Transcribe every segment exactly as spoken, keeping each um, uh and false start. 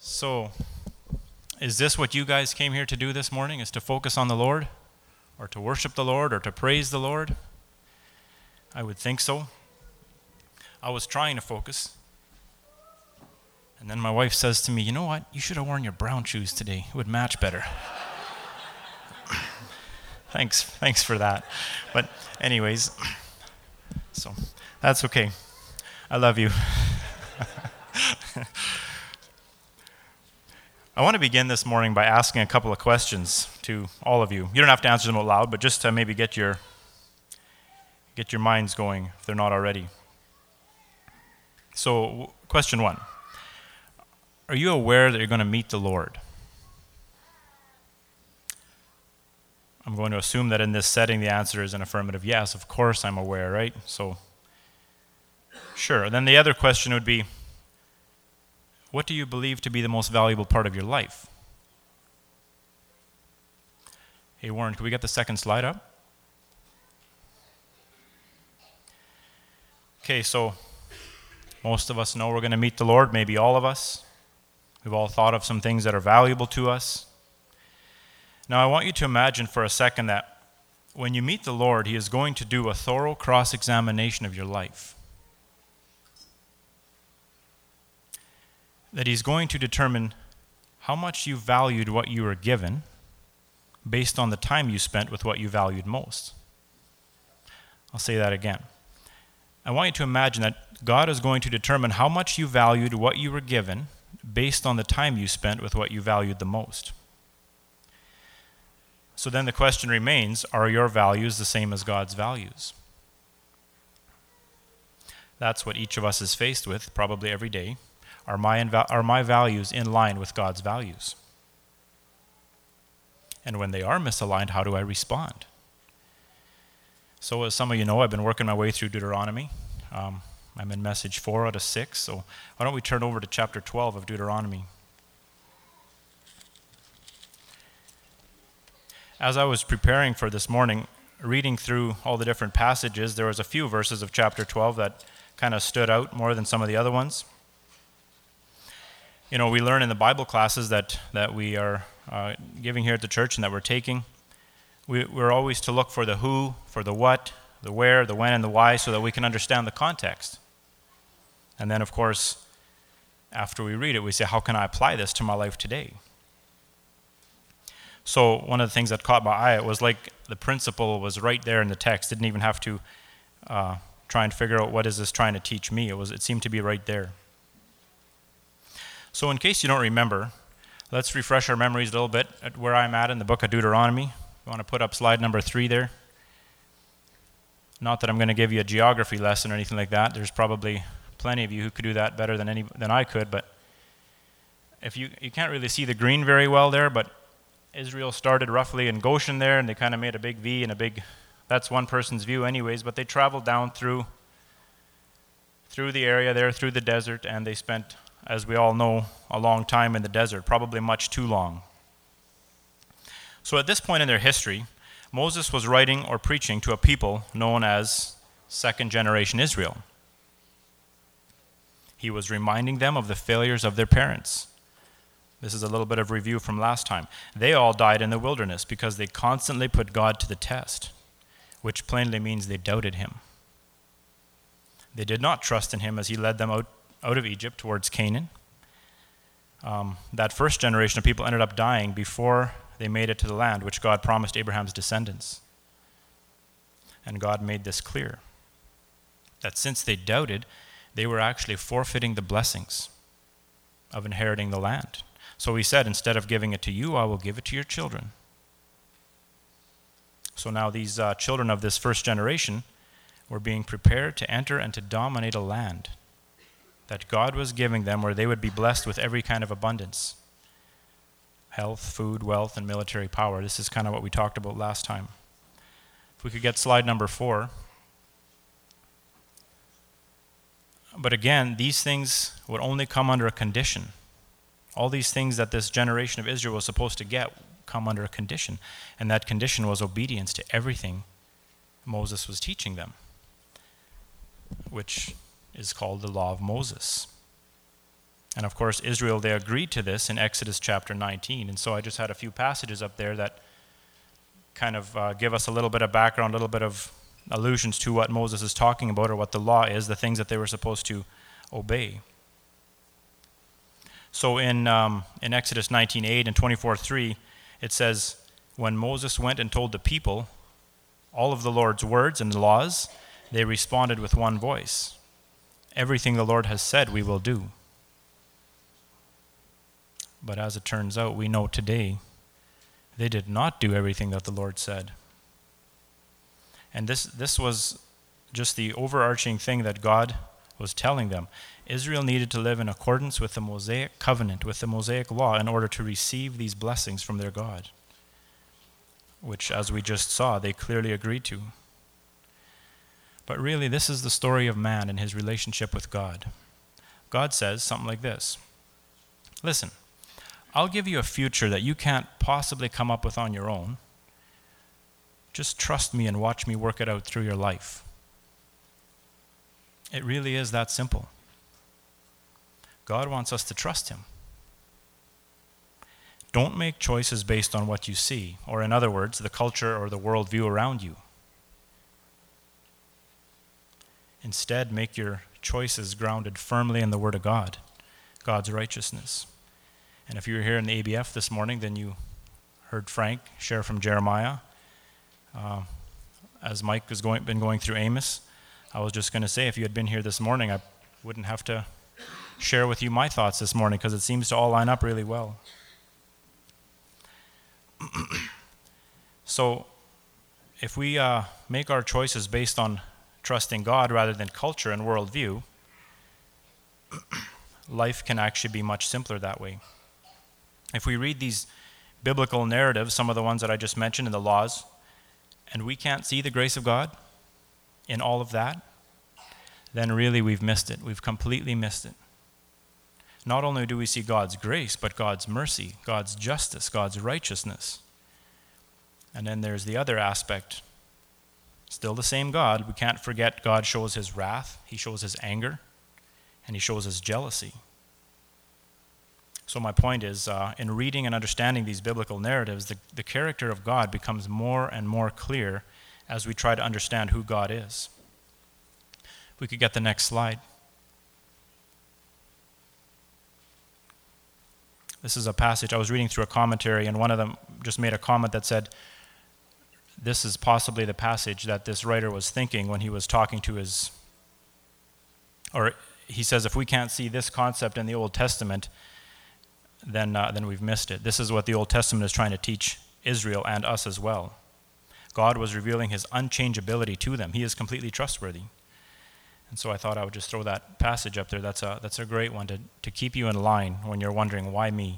So, is this what you guys came here to do this morning? Is to focus on the Lord? Or to worship the Lord? Or to praise the Lord? I would think so. I was trying to focus. And then my wife says to me, you know what? You should have worn your brown shoes today. It would match better. Thanks. Thanks for that. But anyways, so that's okay. I love you. I want to begin this morning by asking a couple of questions to all of you. You don't have to answer them out loud, but just to maybe get your get your minds going if they're not already. So, question one. Are you aware that you're going to meet the Lord? I'm going to assume that in this setting the answer is an affirmative yes. Of course I'm aware, right? So, sure. Then the other question would be, what do you believe to be the most valuable part of your life? Hey, Warren, can we get the second slide up? Okay, so most of us know we're going to meet the Lord, maybe all of us. We've all thought of some things that are valuable to us. Now, I want you to imagine for a second that when you meet the Lord, He is going to do a thorough cross-examination of your life. That He's going to determine how much you valued what you were given based on the time you spent with what you valued most. I'll say that again. I want you to imagine that God is going to determine how much you valued what you were given based on the time you spent with what you valued the most. So then the question remains, are your values the same as God's values? That's what each of us is faced with probably every day. Are my, inva- are my values in line with God's values? And when they are misaligned, how do I respond? So as some of you know, I've been working my way through Deuteronomy. Um, I'm in message four out of six, so why don't we turn over to chapter twelve of Deuteronomy. As I was preparing for this morning, reading through all the different passages, there was a few verses of chapter twelve that kind of stood out more than some of the other ones. You know, we learn in the Bible classes that, that we are uh, giving here at the church and that we're taking, we, we're always to look for the who, for the what, the where, the when, and the why so that we can understand the context. And then, of course, after we read it, we say, how can I apply this to my life today? So one of the things that caught my eye, it was like the principle was right there in the text. Didn't even have to uh, try and figure out what is this trying to teach me. It was. It seemed to be right there. So in case you don't remember, let's refresh our memories a little bit at where I'm at in the book of Deuteronomy. You want to put up slide number three there? Not that I'm going to give you a geography lesson or anything like that. There's probably plenty of you who could do that better than any than I could. But if you you can't really see the green very well there, but Israel started roughly in Goshen there, and they kind of made a big V and a big. That's one person's view, anyways. But they traveled down through through the area there, through the desert, and they spent, as we all know, a long time in the desert, probably much too long. So at this point in their history, Moses was writing or preaching to a people known as second generation Israel. He was reminding them of the failures of their parents. This is a little bit of review from last time. They all died in the wilderness because they constantly put God to the test, which plainly means they doubted Him. They did not trust in Him as He led them out out of Egypt towards Canaan. Um, that first generation of people ended up dying before they made it to the land, which God promised Abraham's descendants. And God made this clear, that since they doubted, they were actually forfeiting the blessings of inheriting the land. So He said, instead of giving it to you, I will give it to your children. So now these uh, children of this first generation were being prepared to enter and to dominate a land that God was giving them, where they would be blessed with every kind of abundance. Health, food, wealth, and military power. This is kind of what we talked about last time. If we could get slide number four. But again, these things would only come under a condition. All these things that this generation of Israel was supposed to get come under a condition. And that condition was obedience to everything Moses was teaching them, which is called the Law of Moses. And of course, Israel, they agreed to this in Exodus chapter nineteen. And so I just had a few passages up there that kind of uh, give us a little bit of background, a little bit of allusions to what Moses is talking about, or what the law is, the things that they were supposed to obey. So in um, in Exodus nineteen eight and twenty-four three, it says, when Moses went and told the people all of the Lord's words and laws, they responded with one voice. Everything the Lord has said we will do. But as it turns out, we know today, they did not do everything that the Lord said. And this this was just the overarching thing that God was telling them. Israel needed to live in accordance with the Mosaic covenant, with the Mosaic law, in order to receive these blessings from their God, which, as we just saw, they clearly agreed to. But really, this is the story of man and his relationship with God. God says something like this: listen, I'll give you a future that you can't possibly come up with on your own. Just trust me and watch me work it out through your life. It really is that simple. God wants us to trust him. Don't make choices based on what you see, or in other words, the culture or the worldview around you. Instead, make your choices grounded firmly in the Word of God, God's righteousness. And if you were here in the A B F this morning, then you heard Frank share from Jeremiah. Uh, as Mike has going, been going through Amos, I was just going to say, if you had been here this morning, I wouldn't have to share with you my thoughts this morning, because it seems to all line up really well. So, if we uh, make our choices based on trusting God rather than culture and worldview, life can actually be much simpler that way. If we read these biblical narratives, some of the ones that I just mentioned in the laws, and we can't see the grace of God in all of that, then really we've missed it. We've completely missed it. Not only do we see God's grace, but God's mercy, God's justice, God's righteousness. And then there's the other aspect. Still the same God. We can't forget God shows his wrath, he shows his anger, and he shows his jealousy. So my point is, uh, in reading and understanding these biblical narratives, the, the character of God becomes more and more clear as we try to understand who God is. If we could get the next slide. This is a passage, I was reading through a commentary, and one of them just made a comment that said, this is possibly the passage that this writer was thinking when he was talking to his, or he says, if we can't see this concept in the Old Testament, then uh, then we've missed it. This is what the Old Testament is trying to teach Israel and us as well. God was revealing his unchangeability to them. He is completely trustworthy. And so I thought I would just throw that passage up there. That's a that's a great one to, to keep you in line when you're wondering, why me?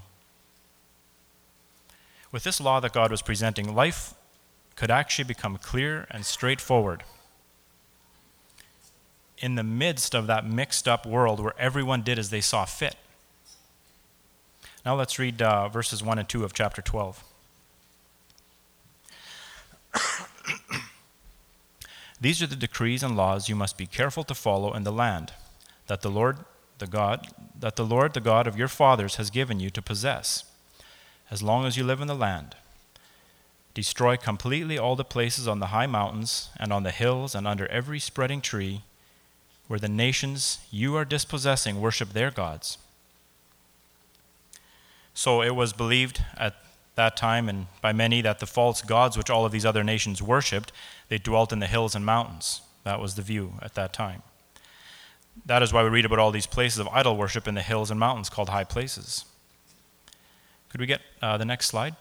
With this law that God was presenting, life could actually become clear and straightforward in the midst of that mixed up world where everyone did as they saw fit. Now let's read uh, verses one and two of chapter twelve. These are the decrees and laws you must be careful to follow in the land that the Lord, the God, that the Lord, the God of your fathers, has given you to possess, as long as you live in the land. Destroy completely all the places on the high mountains and on the hills and under every spreading tree where the nations you are dispossessing worship their gods. So it was believed at that time and by many that the false gods which all of these other nations worshipped, they dwelt in the hills and mountains. That was the view at that time. That is why we read about all these places of idol worship in the hills and mountains called high places. Could we get uh, the next slide?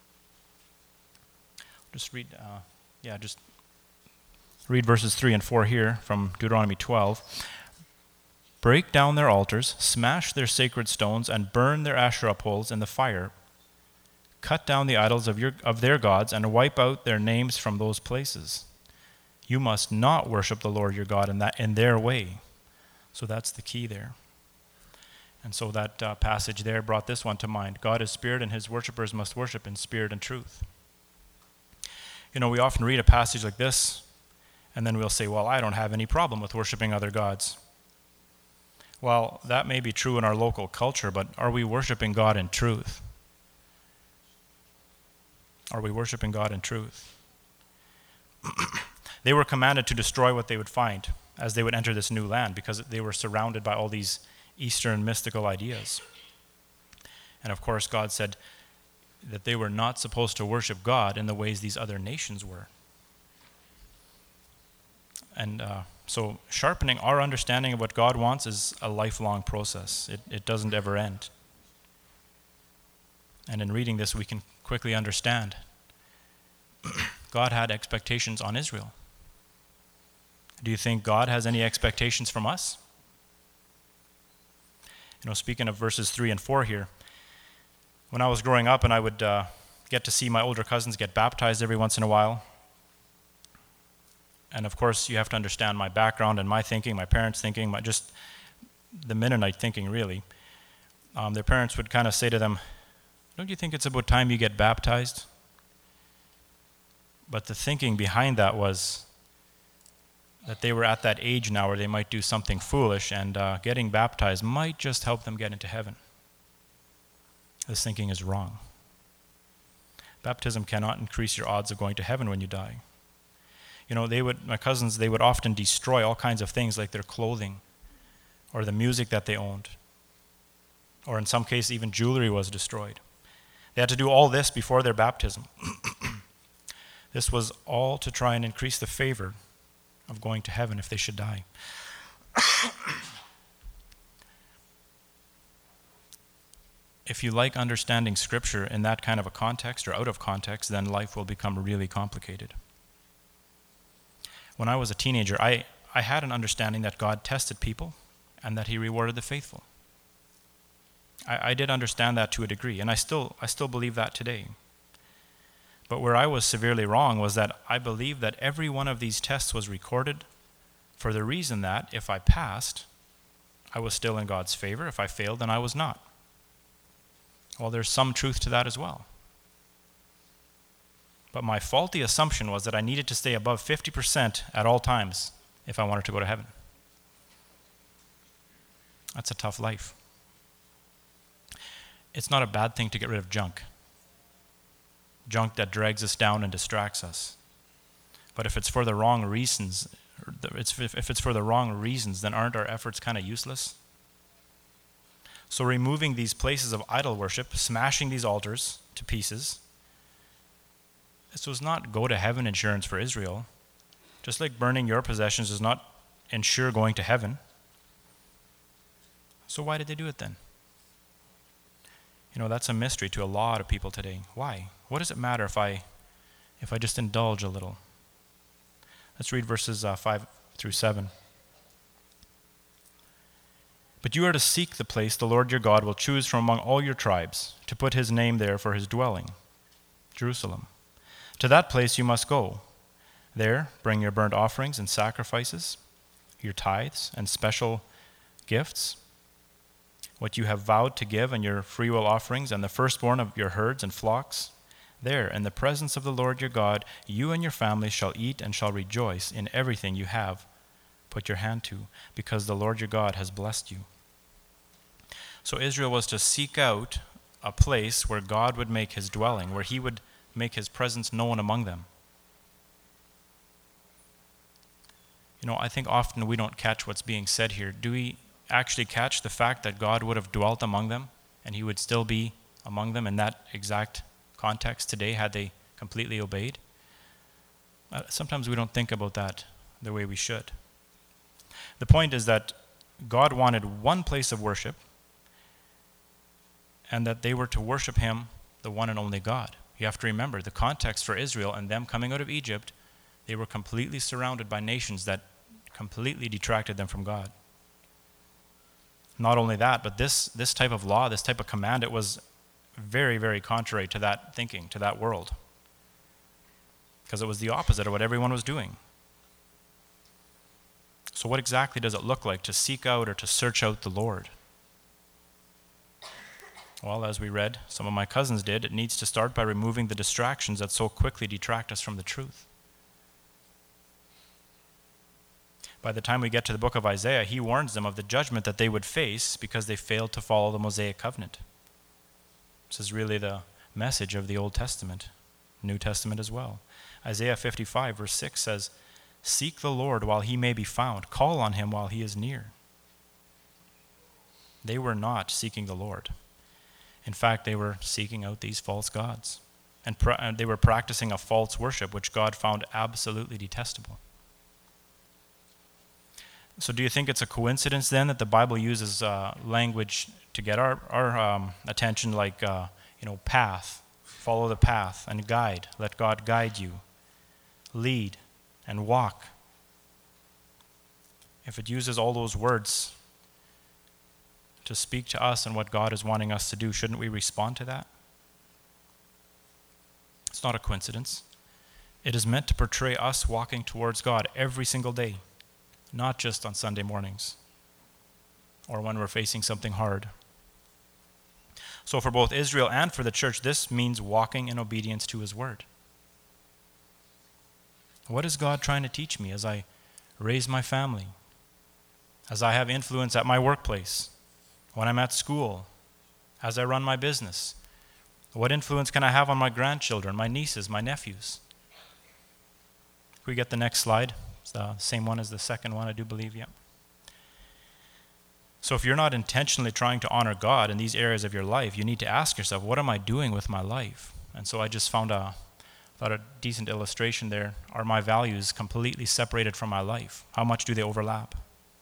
Just read, uh, yeah, just read verses three and four here from Deuteronomy twelve. Break down their altars, smash their sacred stones, and burn their Asherah poles in the fire. Cut down the idols of your of their gods and wipe out their names from those places. You must not worship the Lord your God in that in their way. So that's the key there. And so that uh, passage there brought this one to mind. God is spirit, and his worshipers must worship in spirit and truth. You know, we often read a passage like this, and then we'll say, well, I don't have any problem with worshiping other gods. Well, that may be true in our local culture, but are we worshiping God in truth? Are we worshiping God in truth? They were commanded to destroy what they would find as they would enter this new land because they were surrounded by all these Eastern mystical ideas. And of course, God said that they were not supposed to worship God in the ways these other nations were. And uh, so sharpening our understanding of what God wants is a lifelong process. It, it doesn't ever end. And in reading this, we can quickly understand God had expectations on Israel. Do you think God has any expectations from us? You know, speaking of verses three and four here, when I was growing up and I would uh, get to see my older cousins get baptized every once in a while, and of course you have to understand my background and my thinking, my parents' thinking, my, just the Mennonite thinking really, um, their parents would kind of say to them, don't you think it's about time you get baptized? But the thinking behind that was that they were at that age now where they might do something foolish, and uh, getting baptized might just help them get into heaven. This thinking is wrong. Baptism cannot increase your odds of going to heaven when you die. You know, they would, my cousins, they would often destroy all kinds of things like their clothing or the music that they owned. Or in some cases, even jewelry was destroyed. They had to do all this before their baptism. This was all to try and increase the favor of going to heaven if they should die. If you like understanding Scripture in that kind of a context or out of context, then life will become really complicated. When I was a teenager, I, I had an understanding that God tested people and that he rewarded the faithful. I, I did understand that to a degree, and I still I still believe that today. But where I was severely wrong was that I believed that every one of these tests was recorded for the reason that if I passed, I was still in God's favor. If I failed, then I was not. Well, there's some truth to that as well. But my faulty assumption was that I needed to stay above fifty percent at all times if I wanted to go to heaven. That's a tough life. It's not a bad thing to get rid of junk. Junk that drags us down and distracts us. But if it's for the wrong reasons, if it's for the wrong reasons, then aren't our efforts kind of useless? So removing these places of idol worship, smashing these altars to pieces, this was not go to heaven insurance for Israel. Just like burning your possessions does not ensure going to heaven. So why did they do it then? You know, that's a mystery to a lot of people today. Why? What does it matter if I if I just indulge a little? Let's read verses uh, five through seven. But you are to seek the place the Lord your God will choose from among all your tribes, to put his name there for his dwelling, Jerusalem. To that place you must go. There bring your burnt offerings and sacrifices, your tithes and special gifts, what you have vowed to give, and your freewill offerings, and the firstborn of your herds and flocks. There, in the presence of the Lord your God, you and your family shall eat and shall rejoice in everything you have put your hand to, because the Lord your God has blessed you. So Israel was to seek out a place where God would make his dwelling, where he would make his presence known among them. You know, I think often we don't catch what's being said here. Do we actually catch the fact that God would have dwelt among them and he would still be among them in that exact context today had they completely obeyed? Uh, sometimes we don't think about that the way we should. The point is that God wanted one place of worship and that they were to worship him, the one and only God. You have to remember the context for Israel and them coming out of Egypt. They were completely surrounded by nations that completely detracted them from God. Not only that, but this, this type of law, this type of command, it was very, very contrary to that thinking, to that world. Because it was the opposite of what everyone was doing. So what exactly does it look like to seek out or to search out the Lord? Well, as we read, some of my cousins did, it needs to start by removing the distractions that so quickly detract us from the truth. By the time we get to the book of Isaiah, he warns them of the judgment that they would face because they failed to follow the Mosaic covenant. This is really the message of the Old Testament, New Testament as well. Isaiah fifty-five verse six says, "Seek the Lord while he may be found. Call on him while he is near." They were not seeking the Lord. In fact, they were seeking out these false gods. And, pra- and they were practicing a false worship, which God found absolutely detestable. So do you think it's a coincidence then that the Bible uses uh, language to get our, our um, attention like, uh, you know, path, follow the path, and guide, let God guide you, lead, and walk? If it uses all those words to speak to us and what God is wanting us to do, shouldn't we respond to that? It's not a coincidence. It is meant to portray us walking towards God every single day, not just on Sunday mornings or when we're facing something hard. So for both Israel and for the church, this means walking in obedience to his word. What is God trying to teach me as I raise my family, as I have influence at my workplace, when I'm at school, as I run my business? What influence can I have on my grandchildren, my nieces, my nephews? Can we get the next slide? It's the same one as the second one, I do believe, yeah. So if you're not intentionally trying to honor God in these areas of your life, you need to ask yourself, what am I doing with my life? And so I just found a, thought a decent illustration there. Are my values completely separated from my life? How much do they overlap?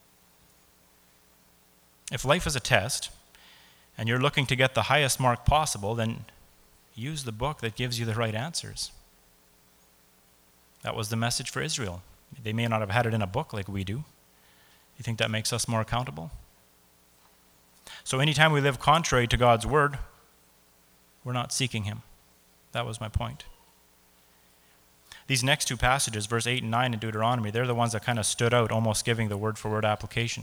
If life is a test, and you're looking to get the highest mark possible, then use the book that gives you the right answers. That was the message for Israel. They may not have had it in a book like we do. You think that makes us more accountable? So anytime we live contrary to God's word, we're not seeking him. That was my point. These next two passages, verse eight and nine in Deuteronomy, they're the ones that kind of stood out, almost giving the word-for-word application.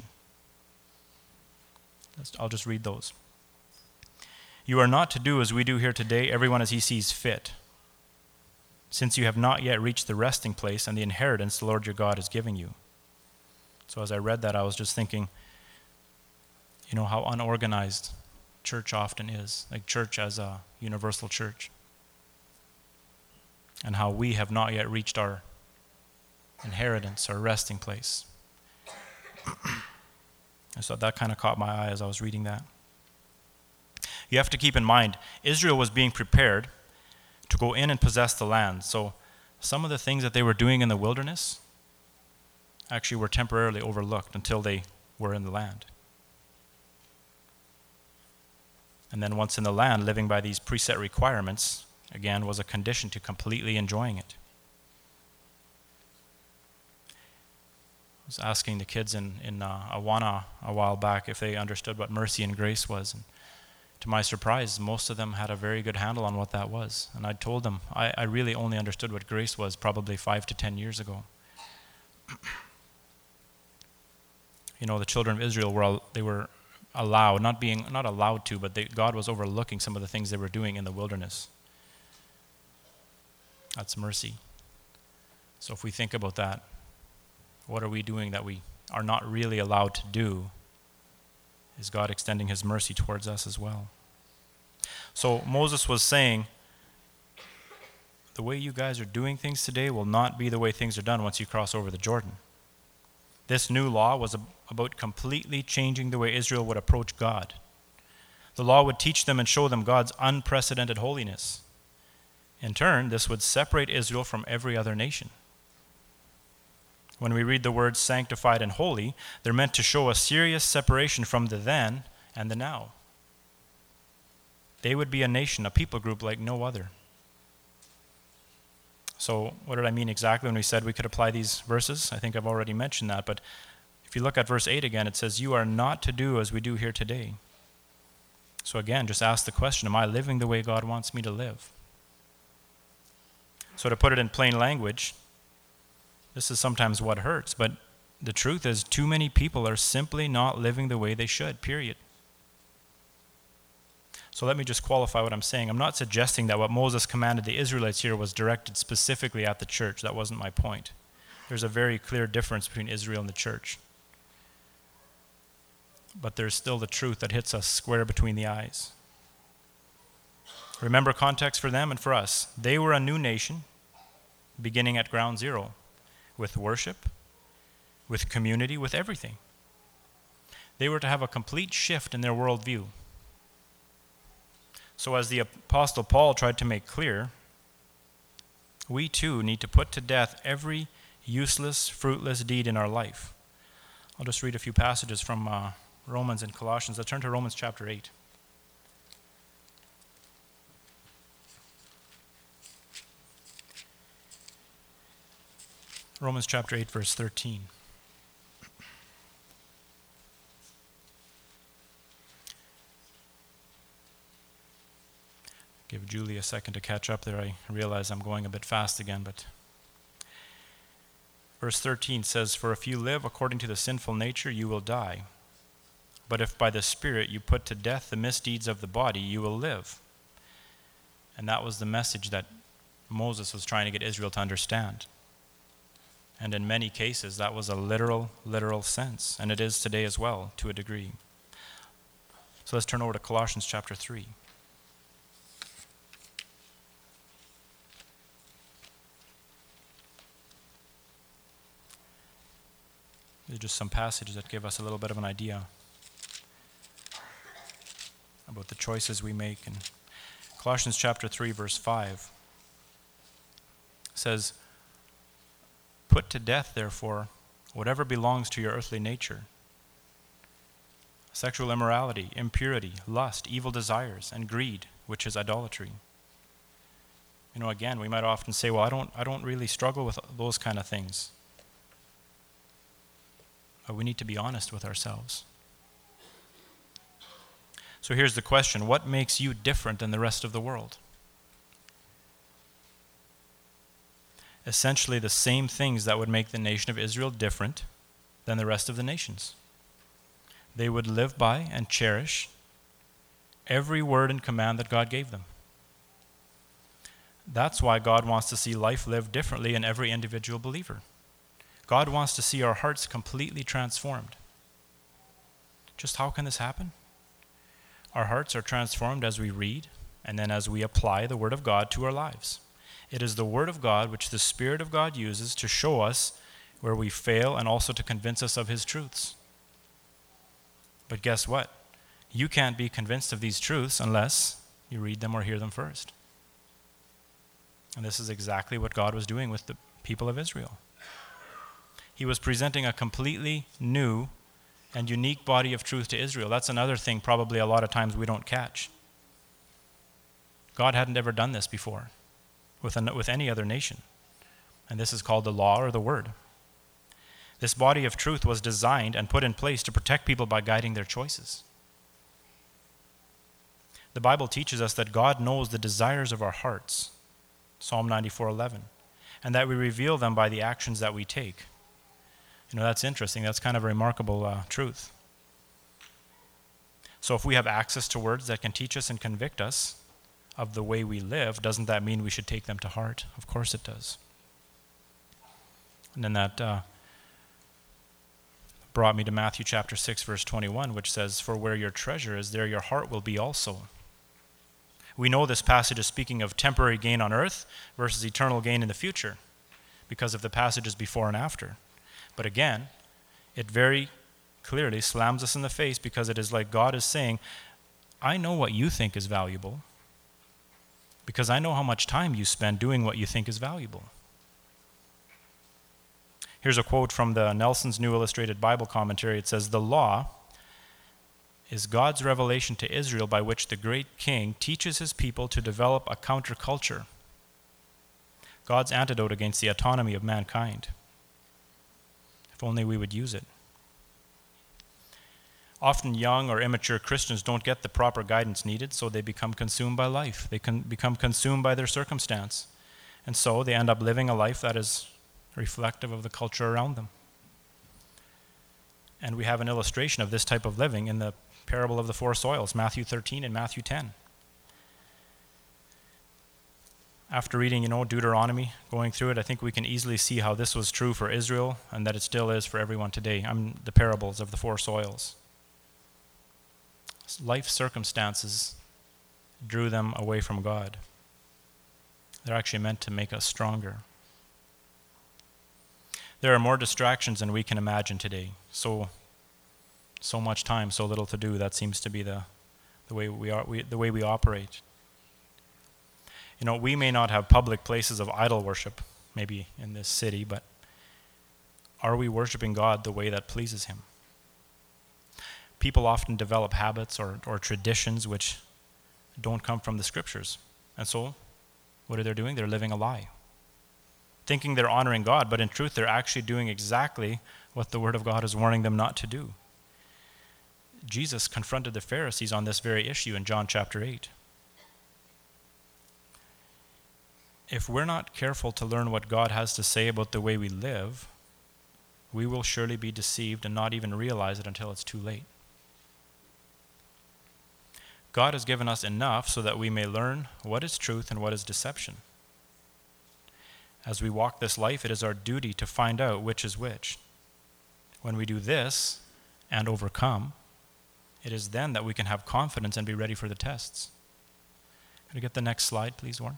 I'll just read those. "You are not to do as we do here today, everyone as he sees fit, since you have not yet reached the resting place and the inheritance the Lord your God is giving you." So as I read that, I was just thinking, you know, how unorganized church often is, like church as a universal church, and how we have not yet reached our inheritance, our resting place. And so that kind of caught my eye as I was reading that. You have to keep in mind, Israel was being prepared to go in and possess the land. So some of the things that they were doing in the wilderness actually were temporarily overlooked until they were in the land. And then once in the land, living by these preset requirements, again, was a condition to completely enjoying it. I was asking the kids in, in uh, Awana a while back if they understood what mercy and grace was. And to my surprise, most of them had a very good handle on what that was. And I told them, I, I really only understood what grace was probably five to ten years ago. You know, the children of Israel were they were allowed, not being not allowed to, but they, God was overlooking some of the things they were doing in the wilderness. That's mercy. So if we think about that, what are we doing that we are not really allowed to do? Is God extending his mercy towards us as well? So Moses was saying, the way you guys are doing things today will not be the way things are done once you cross over the Jordan. This new law was about completely changing the way Israel would approach God. The law would teach them and show them God's unprecedented holiness. In turn, this would separate Israel from every other nation. When we read the words sanctified and holy, they're meant to show a serious separation from the then and the now. They would be a nation, a people group like no other. So what did I mean exactly when we said we could apply these verses? I think I've already mentioned that, but if you look at verse eight again, it says, "You are not to do as we do here today." So again, just ask the question, am I living the way God wants me to live? So to put it in plain language, this is sometimes what hurts, but the truth is too many people are simply not living the way they should, period. So let me just qualify what I'm saying. I'm not suggesting that what Moses commanded the Israelites here was directed specifically at the church. That wasn't my point. There's a very clear difference between Israel and the church. But there's still the truth that hits us square between the eyes. Remember context for them and for us. They were a new nation, beginning at ground zero, with worship, with community, with everything. They were to have a complete shift in their worldview. So as the Apostle Paul tried to make clear, we too need to put to death every useless, fruitless deed in our life. I'll just read a few passages from uh, Romans and Colossians. Let's turn to Romans chapter eight. Romans chapter eight, verse thirteen. Give Julie a second to catch up there. I realize I'm going a bit fast again, but verse thirteen says, "For if you live according to the sinful nature, you will die. But if by the Spirit you put to death the misdeeds of the body, you will live." And that was the message that Moses was trying to get Israel to understand. And in many cases, that was a literal, literal sense. And it is today as well, to a degree. So let's turn over to Colossians chapter three. These are just some passages that give us a little bit of an idea about the choices we make. And Colossians chapter three, verse five says, "Put to death, therefore, whatever belongs to your earthly nature: sexual immorality, impurity, lust, evil desires, and greed, which is idolatry." You know, again, we might often say, well, I don't, I don't really struggle with those kind of things. But we need to be honest with ourselves. So here's the question: what makes you different than the rest of the world? Essentially the same things that would make the nation of Israel different than the rest of the nations. They would live by and cherish every word and command that God gave them. That's why God wants to see life lived differently in every individual believer. God wants to see our hearts completely transformed. Just how can this happen? Our hearts are transformed as we read and then as we apply the Word of God to our lives. It is the Word of God which the Spirit of God uses to show us where we fail and also to convince us of His truths. But guess what? You can't be convinced of these truths unless you read them or hear them first. And this is exactly what God was doing with the people of Israel. He was presenting a completely new and unique body of truth to Israel. That's another thing probably a lot of times we don't catch. God hadn't ever done this before with, an, with any other nation. And this is called the law or the word. This body of truth was designed and put in place to protect people by guiding their choices. The Bible teaches us that God knows the desires of our hearts, Psalm ninety-four eleven, and that we reveal them by the actions that we take. You know, that's interesting. That's kind of a remarkable uh, truth. So if we have access to words that can teach us and convict us of the way we live, doesn't that mean we should take them to heart? Of course it does. And then that uh, brought me to Matthew chapter six, verse twenty-one, which says, "For where your treasure is, there your heart will be also." We know this passage is speaking of temporary gain on earth versus eternal gain in the future because of the passages before and after. But again, it very clearly slams us in the face because it is like God is saying, I know what you think is valuable because I know how much time you spend doing what you think is valuable. Here's a quote from the Nelson's New Illustrated Bible Commentary. It says, "The law is God's revelation to Israel by which the great king teaches his people to develop a counterculture, God's antidote against the autonomy of mankind. If only we would use it." Often young or immature Christians don't get the proper guidance needed, so they become consumed by life. They can become consumed by their circumstance. And so they end up living a life that is reflective of the culture around them. And we have an illustration of this type of living in the parable of the four soils, Matthew thirteen and Matthew ten. After reading, you know, Deuteronomy, going through it, I think we can easily see how this was true for Israel and that it still is for everyone today. I'm the parables of the four soils. Life circumstances drew them away from God. They're actually meant to make us stronger. There are more distractions than we can imagine today. So, so much time, so little to do. That seems to be the, the way we are, we, the way we operate. You know, we may not have public places of idol worship, maybe in this city, but are we worshiping God the way that pleases Him? People often develop habits or, or traditions which don't come from the Scriptures. And so, what are they doing? They're living a lie. Thinking they're honoring God, but in truth, they're actually doing exactly what the Word of God is warning them not to do. Jesus confronted the Pharisees on this very issue in John chapter eight. If we're not careful to learn what God has to say about the way we live, we will surely be deceived and not even realize it until it's too late. God has given us enough so that we may learn what is truth and what is deception. As we walk this life, it is our duty to find out which is which. When we do this and overcome, it is then that we can have confidence and be ready for the tests. Can I get the next slide, please, Warren?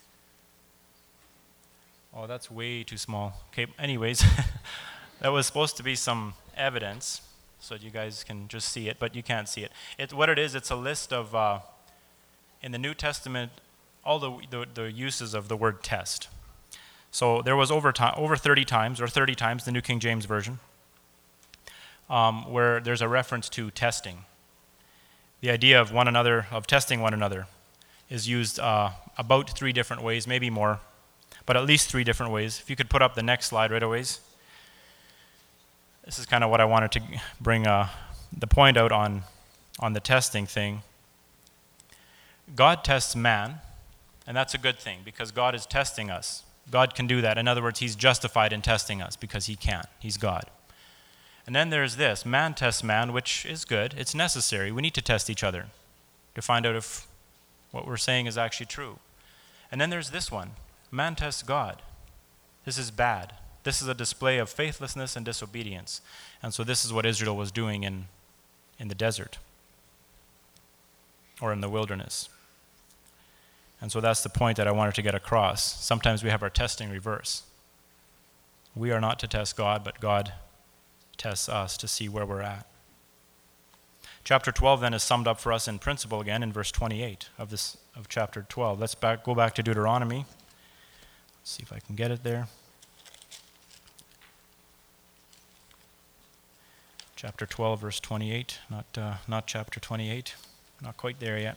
Oh, that's way too small. Okay, anyways, that was supposed to be some evidence so that you guys can just see it, but you can't see it. It what it is, it's a list of, uh, in the New Testament, all the, the, the uses of the word test. So there was over, time, over thirty times, or thirty times, the New King James Version, um, where there's a reference to testing. The idea of one another, of testing one another, is used uh, about three different ways, maybe more, but at least three different ways. If you could put up the next slide right away. This is kind of what I wanted to bring uh, the point out on, on the testing thing. God tests man, and that's a good thing because God is testing us. God can do that. In other words, He's justified in testing us because He can. He's God. And then there's this. Man tests man, which is good. It's necessary. We need to test each other to find out if what we're saying is actually true. And then there's this one. Man tests God. This is bad. This is a display of faithlessness and disobedience. And so this is what Israel was doing in, in the desert or in the wilderness. And so that's the point that I wanted to get across. Sometimes we have our testing reverse. We are not to test God, but God tests us to see where we're at. Chapter twelve then is summed up for us in principle again in verse twenty-eight of this of chapter twelve. Let's back, go back to Deuteronomy. Let's see if I can get it there. Chapter twelve, verse twenty-eight. Not uh, not chapter twenty-eight. Not quite there yet.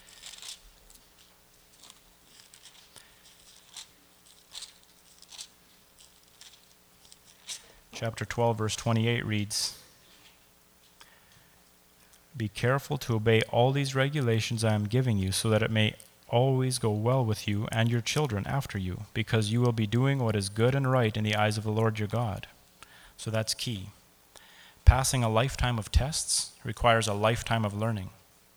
Chapter twelve, verse twenty-eight reads, "Be careful to obey all these regulations I am giving you, so that it may always go well with you and your children after you, because you will be doing what is good and right in the eyes of the Lord your God." So that's key. Passing a lifetime of tests requires a lifetime of learning.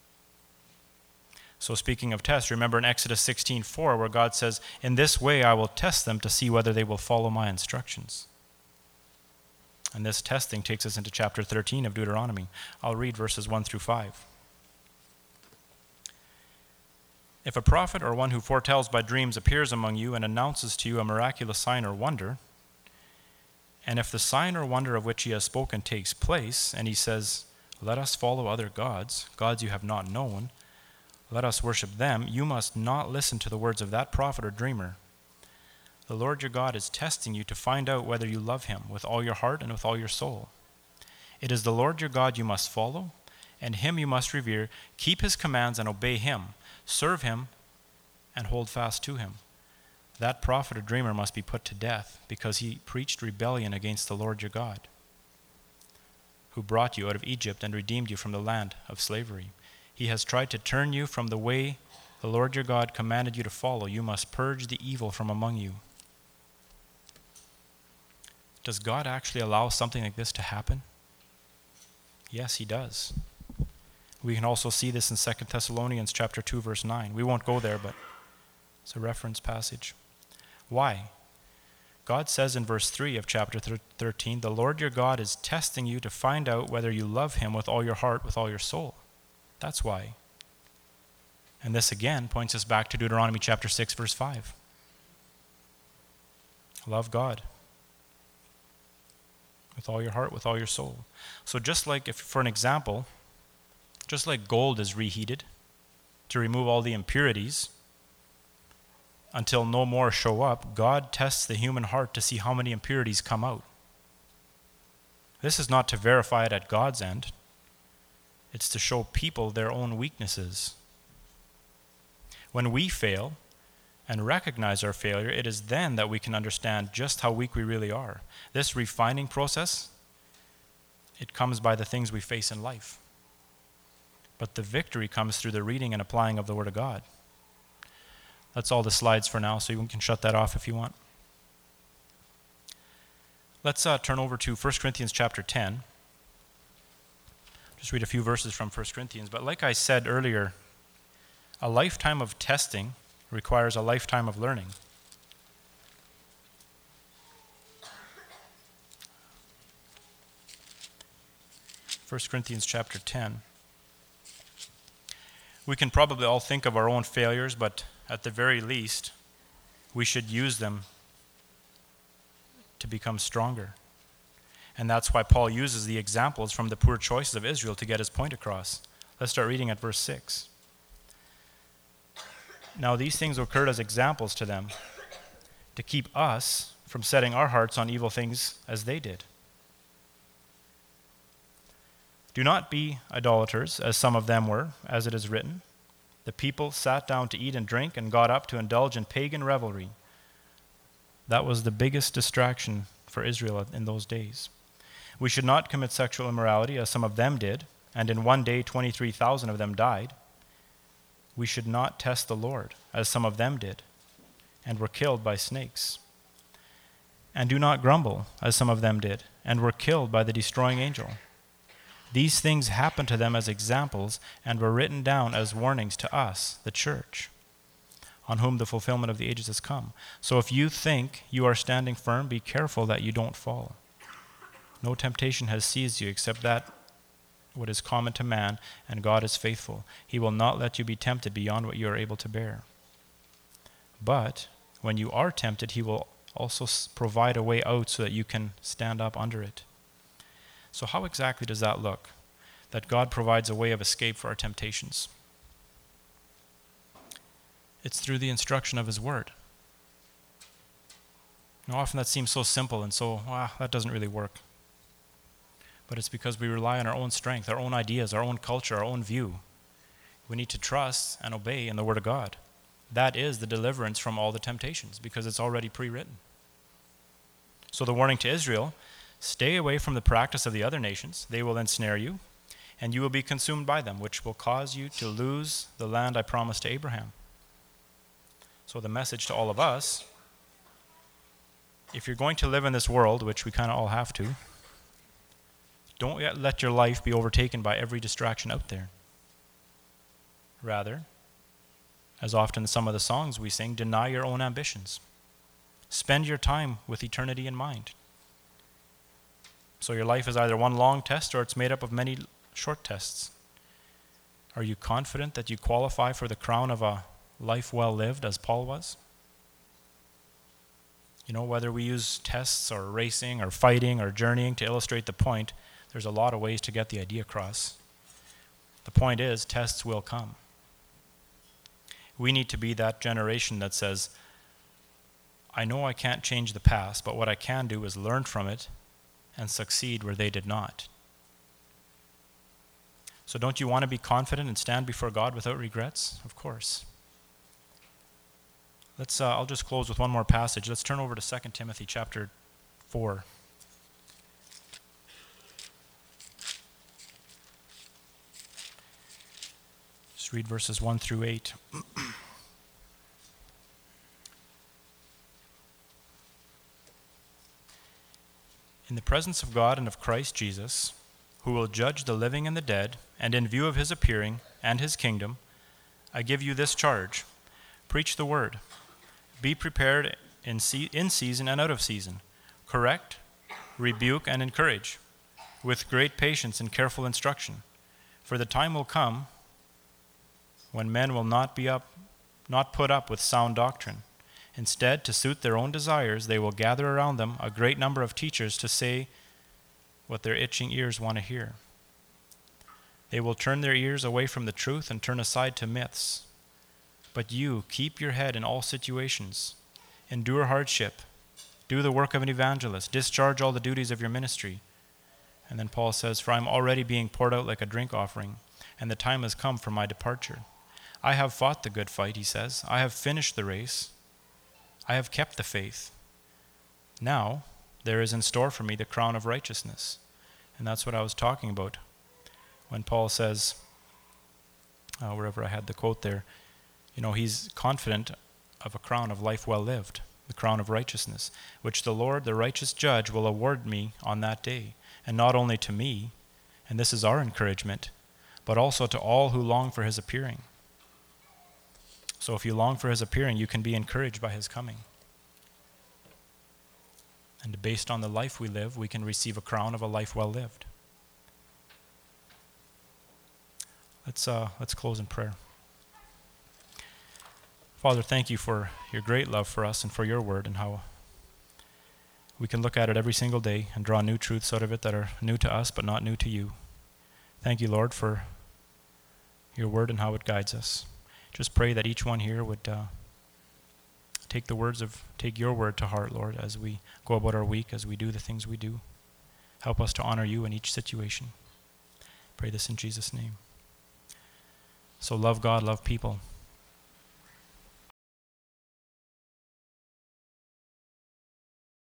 So speaking of tests, remember in Exodus sixteen four, where God says, "In this way I will test them to see whether they will follow my instructions." And this testing takes us into chapter thirteen of Deuteronomy. I'll read verses one through five. "If a prophet or one who foretells by dreams appears among you and announces to you a miraculous sign or wonder, and if the sign or wonder of which he has spoken takes place, and he says, 'Let us follow other gods, gods you have not known, let us worship them,' you must not listen to the words of that prophet or dreamer. The Lord your God is testing you to find out whether you love Him with all your heart and with all your soul. It is the Lord your God you must follow, and Him you must revere. Keep His commands and obey Him. Serve Him and hold fast to Him. That prophet or dreamer must be put to death, because he preached rebellion against the Lord your God, who brought you out of Egypt and redeemed you from the land of slavery. He has tried to turn you from the way the Lord your God commanded you to follow. You must purge the evil from among you." Does God actually allow something like this to happen? Yes, He does. We can also see this in Second Thessalonians chapter two, verse nine. We won't go there, but It's a reference passage. Why? God says in verse three of chapter thirteen, the Lord your God is testing you to find out whether you love him with all your heart, with all your soul. That's why. And this again points us back to Deuteronomy chapter six, verse five. Love God with all your heart, with all your soul. So just like, if for an example, just like gold is reheated to remove all the impurities until no more show up, God tests the human heart to see how many impurities come out. This is not to verify it at God's end. It's to show people their own weaknesses. When we fail and recognize our failure, it is then that we can understand just how weak we really are. This refining process, it comes by the things we face in life. But the victory comes through the reading and applying of the Word of God. That's all the slides for now, so you can shut that off if you want. Let's uh, turn over to First Corinthians chapter ten. Just read a few verses from First Corinthians. But like I said earlier, a lifetime of testing requires a lifetime of learning. First Corinthians chapter ten. We can probably all think of our own failures, but at the very least, we should use them to become stronger. And that's why Paul uses the examples from the poor choices of Israel to get his point across. Let's start reading at verse six. Now these things occurred as examples to them, to keep us from setting our hearts on evil things as they did. Do not be idolaters, as some of them were, as it is written. The people sat down to eat and drink and got up to indulge in pagan revelry. That was the biggest distraction for Israel in those days. We should not commit sexual immorality, as some of them did, and in one day twenty-three thousand of them died. We should not test the Lord, as some of them did, and were killed by snakes. And do not grumble, as some of them did, and were killed by the destroying angel. These things happened to them as examples and were written down as warnings to us, the church, on whom the fulfillment of the ages has come. So if you think you are standing firm, be careful that you don't fall. No temptation has seized you except that what is common to man, and God is faithful. He will not let you be tempted beyond what you are able to bear. But when you are tempted, he will also provide a way out so that you can stand up under it. So how exactly does that look? That God provides a way of escape for our temptations. It's through the instruction of his word. Now, often that seems so simple and so, wow, that doesn't really work. But it's because we rely on our own strength, our own ideas, our own culture, our own view. We need to trust and obey in the word of God. That is the deliverance from all the temptations because it's already pre-written. So the warning to Israel, stay away from the practice of the other nations. They will ensnare you, and you will be consumed by them, which will cause you to lose the land I promised to Abraham. So the message to all of us, if you're going to live in this world, which we kind of all have to, don't yet let your life be overtaken by every distraction out there. Rather, as often some of the songs we sing, deny your own ambitions. Spend your time with eternity in mind. So your life is either one long test or it's made up of many short tests. Are you confident that you qualify for the crown of a life well lived, as Paul was? You know, whether we use tests or racing or fighting or journeying to illustrate the point, there's a lot of ways to get the idea across. The point is, tests will come. We need to be that generation that says, I know I can't change the past, but what I can do is learn from it and succeed where they did not. So don't you want to be confident and stand before God without regrets? Of course. Let's. Uh, I'll just close with one more passage. Let's turn over to Second Timothy chapter four. Just read verses one through eight. In the presence of God and of Christ Jesus, who will judge the living and the dead, and in view of his appearing and his kingdom, I give you this charge. Preach the word. Be prepared in, se- in season and out of season. Correct, rebuke, and encourage with great patience and careful instruction. For the time will come when men will not be up, not put up with sound doctrine. Instead, to suit their own desires, they will gather around them a great number of teachers to say what their itching ears want to hear. They will turn their ears away from the truth and turn aside to myths. But you, keep your head in all situations. Endure hardship. Do the work of an evangelist. Discharge all the duties of your ministry. And then Paul says, for I am already being poured out like a drink offering, and the time has come for my departure. I have fought the good fight, he says. I have finished the race. I have kept the faith. Now, there is in store for me the crown of righteousness. And that's what I was talking about when Paul says, uh, wherever I had the quote there, you know, he's confident of a crown of life well lived, the crown of righteousness, which the Lord, the righteous judge, will award me on that day. And not only to me, and this is our encouragement, but also to all who long for his appearing. So if you long for his appearing, you can be encouraged by his coming. And based on the life we live, we can receive a crown of a life well lived. Let's uh, let's close in prayer. Father, thank you for your great love for us and for your word, and how we can look at it every single day and draw new truths out of it that are new to us but not new to you. Thank you, Lord, for your word and how it guides us. Just pray that each one here would uh, take the words of, take your word to heart, Lord, as we go about our week, as we do the things we do. Help us to honor you in each situation. Pray this in Jesus' name. So love God, love people.